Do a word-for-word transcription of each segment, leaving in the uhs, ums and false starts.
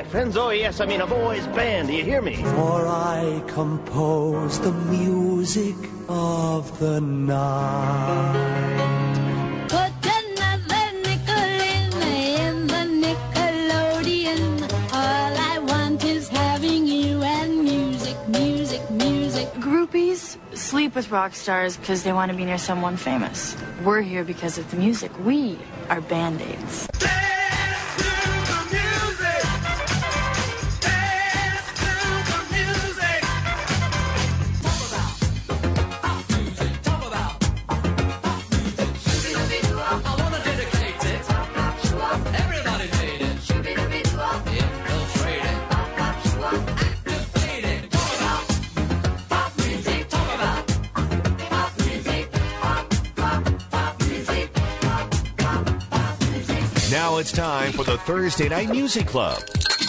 my friends. Oh, yes, I mean a boys' band. Do you hear me? For I compose the music of the night. Put another nickel in, in the Nickelodeon. All I want is having you and music, music, music. Groupies sleep with rock stars because they want to be near someone famous. We're here because of the music. We are Band-Aids. Now it's time for the Thursday Night Music Club.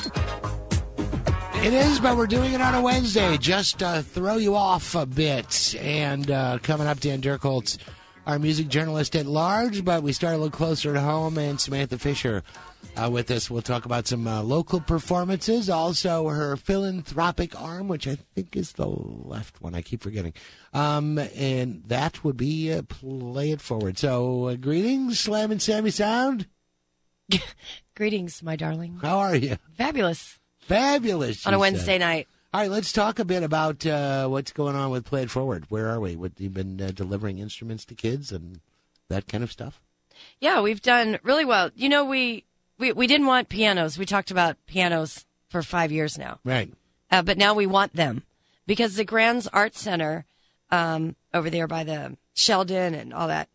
It is, but we're doing it on a Wednesday, just to throw you off a bit. And uh, coming up, Dan Dirkholtz, our music journalist at large, but we start a little closer to home, and Samantha Fisher uh, with us. We'll talk about some uh, local performances, also her philanthropic arm, which I think is the left one. I keep forgetting. Um, and that would be uh, Play It Forward. So, uh, greetings, Slam and Sammy Sound. Greetings, my darling. How are you? Fabulous. Fabulous. On a Wednesday said. night. All right, let's talk a bit about uh, what's going on with Play It Forward. Where are we? What, you've been uh, delivering instruments to kids and that kind of stuff? Yeah, we've done really well. You know, we, we, we didn't want pianos. We talked about pianos for five years now. Right. Uh, but now we want them because the Grands Art Center um, over there by the Sheldon and all that,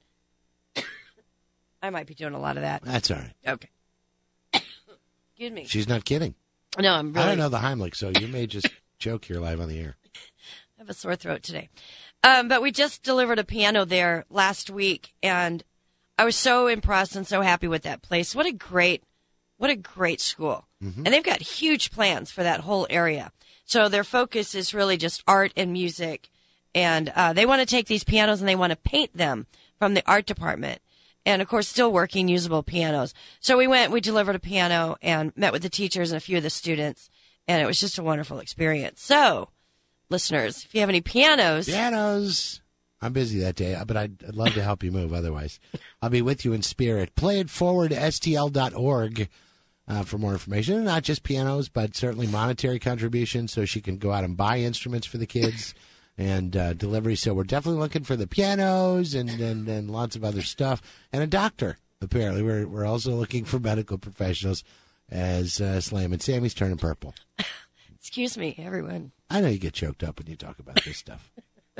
I might be doing a lot of that. That's all right. Okay. Excuse me. She's not kidding. No, I'm really... I don't know the Heimlich, so you may just joke here live on the air. I have a sore throat today. Um, but we just delivered a piano there last week, and I was so impressed and so happy with that place. What a great, what a great school. Mm-hmm. And they've got huge plans for that whole area. So their focus is really just art and music, and uh, they want to take these pianos and they want to paint them from the art department. And, of course, still working usable pianos. So we went, we delivered a piano and met with the teachers and a few of the students, and it was just a wonderful experience. So, listeners, if you have any pianos. Pianos. I'm busy that day, but I'd, I'd love to help you move otherwise. I'll be with you in spirit. Play It Forward, S T L dot org uh, for more information. Not just pianos, but certainly monetary contributions so she can go out and buy instruments for the kids. And uh, delivery. So we're definitely looking for the pianos and, and, and lots of other stuff. And a doctor, apparently. We're we're also looking for medical professionals as uh, Slam and Sammy's turning purple. Excuse me, everyone. I know you get choked up when you talk about this stuff.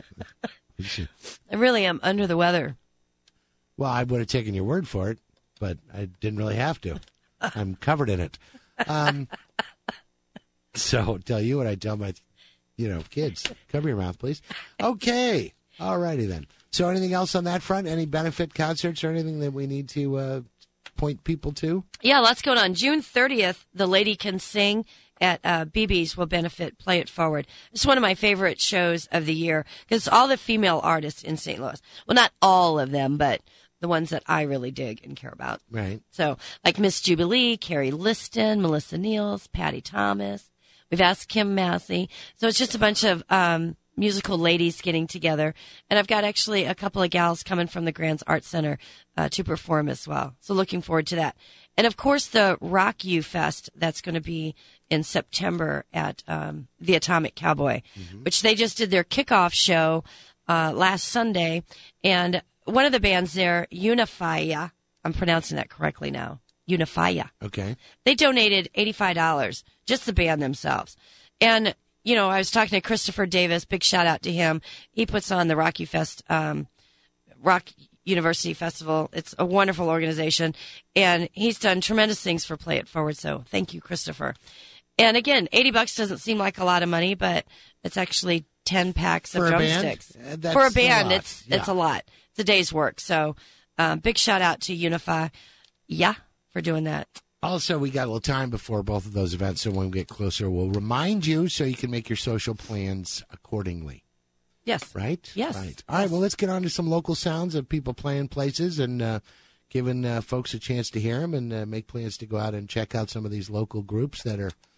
I really am under the weather. Well, I would have taken your word for it, but I didn't really have to. I'm covered in it. Um, so tell you what I tell my... You know, kids, cover your mouth, please. Okay. All righty then. So anything else on that front? Any benefit concerts or anything that we need to uh, point people to? Yeah, lots going on. June thirtieth, The Lady Can Sing at uh, B B's will benefit Play It Forward. It's one of my favorite shows of the year because it's all the female artists in Saint Louis. Well, not all of them, but the ones that I really dig and care about. Right. So, like Miss Jubilee, Carrie Liston, Melissa Niels, Patty Thomas. We've asked Kim Massey. So it's just a bunch of um, musical ladies getting together. And I've got actually a couple of gals coming from the Grands Art Center uh, to perform as well. So looking forward to that. And, of course, the Rock You Fest, that's going to be in September at um, the Atomic Cowboy, mm-hmm. which they just did their kickoff show uh, last Sunday. And one of the bands there, Unifia, I'm pronouncing that correctly now, Unifia. Okay. They donated eighty-five dollars, just the band themselves. And, you know, I was talking to Christopher Davis, big shout out to him. He puts on the Rocky Fest, um, Rock University Festival. It's a wonderful organization. And he's done tremendous things for Play It Forward. So thank you, Christopher. And again, eighty bucks doesn't seem like a lot of money, but it's actually ten packs of for drumsticks. A band? For a band, a it's, yeah. it's a lot. It's a day's work. So, um, big shout out to Unify. Yeah. For doing that. Also, we got a little time before both of those events, so when we get closer, we'll remind you so you can make your social plans accordingly. Yes. Right? Yes. Right. All right, well, let's get on to some local sounds of people playing places and uh, giving uh, folks a chance to hear them and uh, make plans to go out and check out some of these local groups that are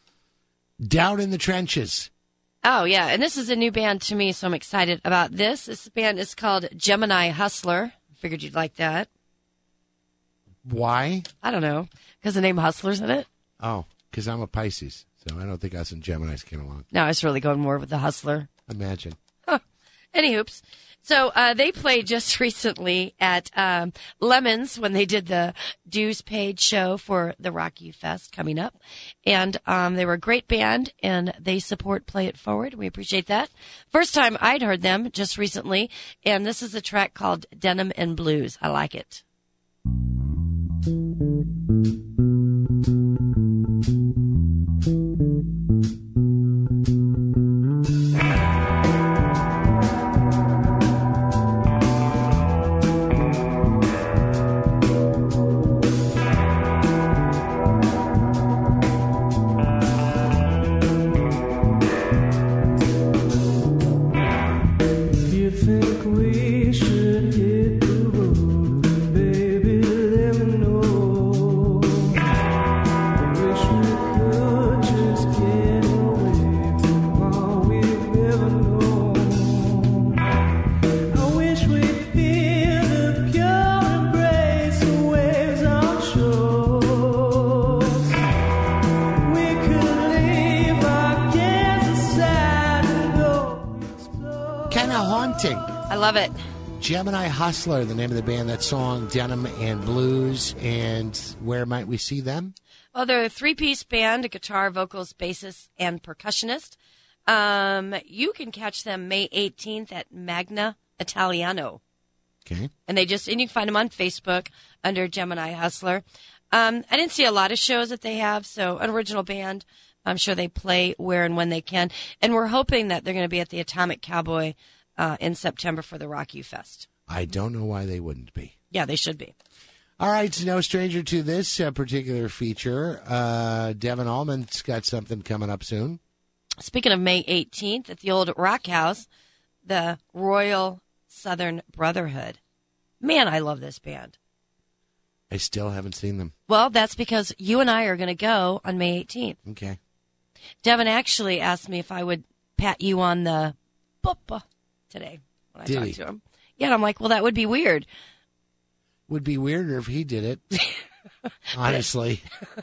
Down in the Trenches. Oh, yeah. And this is a new band to me, so I'm excited about this. This band is called Gemini Hustler. Figured you'd like that. Why? I don't know. Because the name Hustler's in it? Oh, because I'm a Pisces, so I don't think us and Geminis came along. No, I was really going more with the Hustler. Imagine. Huh. Any hoops. So uh, they played just recently at um, Lemons when they did the dues paid show for the Rock You Fest coming up. And um, they were a great band, and they support Play It Forward. We appreciate that. First time I'd heard them just recently, and this is a track called Denim and Blues. I like it. I love it. Gemini Hustler, the name of the band. That song, Denim and Blues. And where might we see them? Well, they're a three-piece band, a guitar, vocals, bassist, and percussionist. Um, you can catch them May eighteenth at Magna Italiano. Okay. And they just, and you can find them on Facebook under Gemini Hustler. Um, I didn't see a lot of shows that they have, so an original band. I'm sure they play where and when they can. And we're hoping that they're going to be at the Atomic Cowboy uh, in September for the Rock You Fest. I don't know why they wouldn't be. Yeah, they should be. All right, no stranger to this uh, particular feature. Uh, Devin Allman's got something coming up soon. Speaking of May eighteenth, at the old Rock House, the Royal Southern Brotherhood. Man, I love this band. I still haven't seen them. Well, that's because you and I are going to go on May eighteenth. Okay. Devin actually asked me if I would pat you on the buppa today when I Did talked he? to him. Yeah, and I'm like, well, that would be weird. Would be weirder if he did it. Honestly.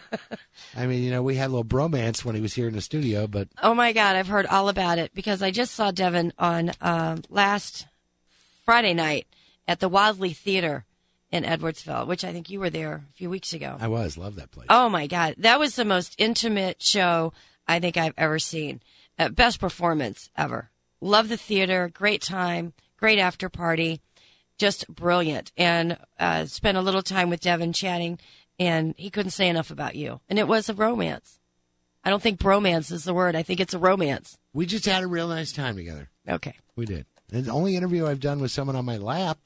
I mean, you know, we had a little bromance when he was here in the studio, but... Oh, my God, I've heard all about it because I just saw Devin on um, last Friday night at the Wadley Theater in Edwardsville, which I think you were there a few weeks ago. I was. Love that place. Oh, my God. That was the most intimate show I think I've ever seen. Uh, best performance ever. Love the theater. Great time. Great after party. Just brilliant. And uh, spent a little time with Devin chatting, and he couldn't say enough about you. And it was a romance. I don't think bromance is the word. I think it's a romance. We just had a real nice time together. Okay. We did. And the only interview I've done with someone on my lap.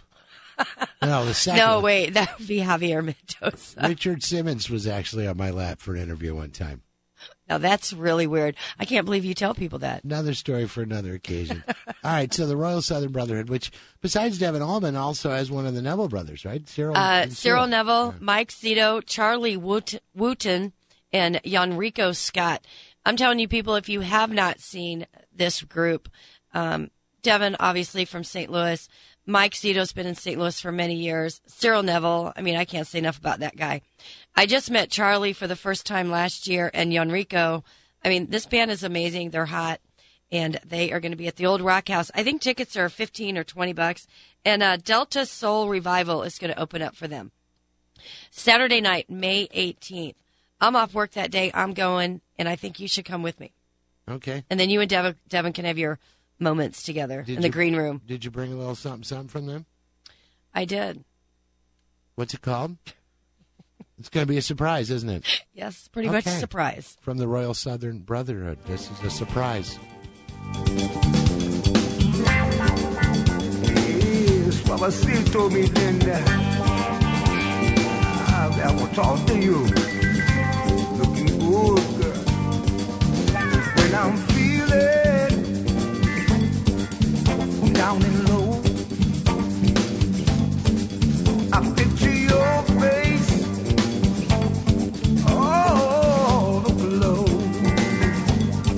No, the second. No, wait. That would be Javier Mendoza. Richard Simmons was actually on my lap for an interview one time. Now, that's really weird. I can't believe you tell people that. Another story for another occasion. All right, so the Royal Southern Brotherhood, which besides Devin Allman also has one of the Neville brothers, right? Cyril, uh, and Cyril Cyril. Neville, Yeah. Mike Zito, Charlie Woot- Wooten, and Enrico Scott. I'm telling you, people, if you have not seen this group, um, Devin, obviously from Saint Louis. Mike Zito's been in Saint Louis for many years. Cyril Neville, I mean, I can't say enough about that guy. I just met Charlie for the first time last year, and Enrico. I mean, this band is amazing. They're hot, and they are going to be at the Old Rock House. I think tickets are fifteen or twenty bucks, and uh, Delta Soul Revival is going to open up for them. Saturday night, May eighteenth. I'm off work that day. I'm going, and I think you should come with me. Okay. And then you and Devin, Devin can have your moments together Did in the you- green room. Did you bring a little something, something from them? I did. What's it called? It's going to be a surprise, isn't it? Yes, pretty much a Okay. surprise. From the Royal Southern Brotherhood. This is a surprise. Yes, Papacito, mi linda. I, I want to talk to you. Looking good, girl. When I'm feeling down and low, I picture your face all below.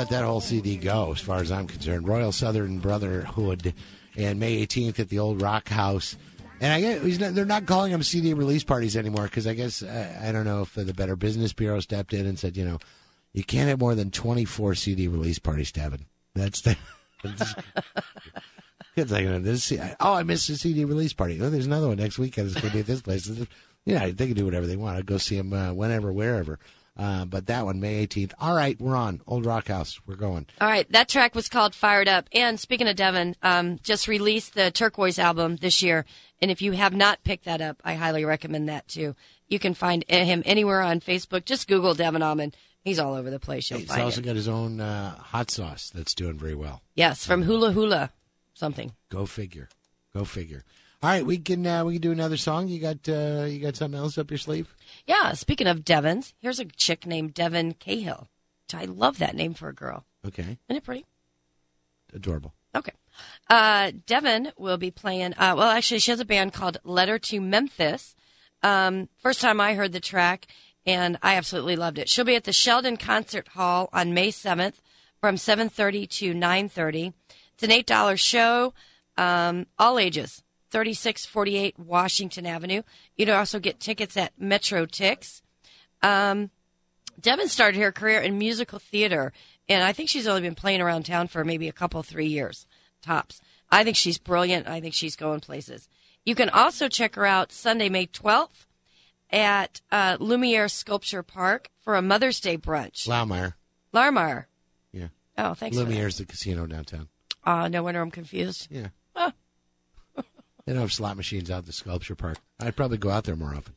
let that whole C D go, as far as I'm concerned. Royal Southern Brotherhood, and May eighteenth at the Old Rock House. And I guess he's not, they're not calling them C D release parties anymore because I guess, uh, I don't know if the Better Business Bureau stepped in and said, you know, you can't have more than twenty-four C D release parties, Devin. That's the... It's like, this, oh, I missed a C D release party. Oh, there's another one next weekend. It's going to be at this place. Yeah, they can do whatever they want. I'd go see them uh, whenever, wherever. Uh, but that one, May eighteenth. All right, we're on. Old Rock House. We're going. All right, that track was called Fired Up. And speaking of Devin, um, just released the Turquoise album this year. And if you have not picked that up, I highly recommend that, too. You can find him anywhere on Facebook. Just Google Devin Allman. He's all over the place. You'll He's find also it. got his own uh, hot sauce that's doing very well. Yes, from Hula Hula something. Go figure. Go figure. All right, we can uh, we can do another song. You got uh, you got something else up your sleeve? Yeah, speaking of Devins, here's a chick named Devin Cahill. I love that name for a girl. Okay. Isn't it pretty? Adorable. Okay. Uh, Devin will be playing, uh, well, actually, she has a band called Letter to Memphis. Um, first time I heard the track, and I absolutely loved it. She'll be at the Sheldon Concert Hall on May seventh from seven thirty to nine thirty. It's an eight dollars show, um, all ages, thirty-six forty-eight Washington Avenue. You'd also get tickets at Metro Tix. Um, Devin started her career in musical theater, and I think she's only been playing around town for maybe a couple, three years, tops. I think she's brilliant. I think she's going places. You can also check her out Sunday, May twelfth at uh, Lumiere Sculpture Park for a Mother's Day brunch. Laumeier. Laumeier. Yeah. Oh, thanks. Lumiere's the casino downtown. Uh, no wonder I'm confused. Yeah. Oh. They don't have slot machines out at the sculpture park. I'd probably go out there more often.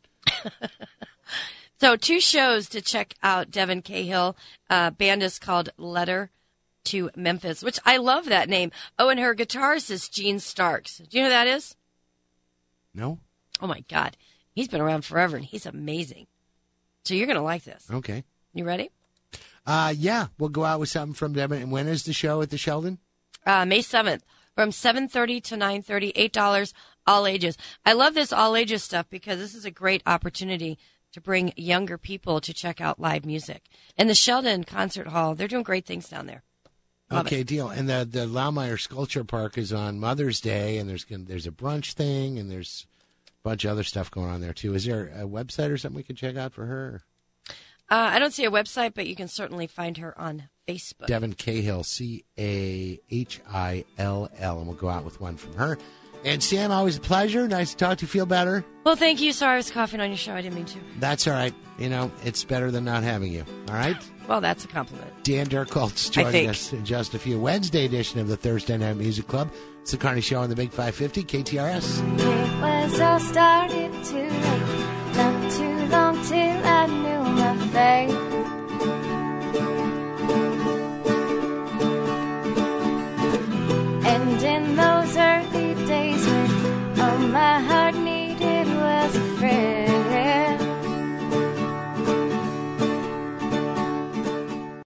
So two shows to check out Devin Cahill. Uh, band is called Letter to Memphis, which I love that name. Oh, and her guitarist is Gene Starks. Do you know who that is? No? Oh, my God. He's been around forever, and he's amazing. So you're going to like this. Okay. You ready? Uh, yeah, we'll go out with something from Devin. And when is the show at the Sheldon? Uh, May seventh from seven thirty to nine thirty, eight dollars, all ages. I love this all ages stuff because this is a great opportunity to bring younger people to check out live music. And the Sheldon Concert Hall, they're doing great things down there. Love okay, it. deal. And the the Laumeier Sculpture Park is on Mother's Day, and there's gonna- there's a brunch thing, and there's a bunch of other stuff going on there, too. Is there a website or something we can check out for her? Uh, I don't see a website, but you can certainly find her on Facebook. Devin Cahill, C A H I L L, and we'll go out with one from her. And Sam, always a pleasure. Nice to talk to you. Feel better? Well, thank you. Sorry I was coughing on your show. I didn't mean to. That's all right. You know, it's better than not having you. All right? Well, that's a compliment. Dan Dirkholtz I joining think. us in just a few. Wednesday edition of the Thursday Night Music Club. It's the Carney Show on the Big five fifty, K T R S. It was all started to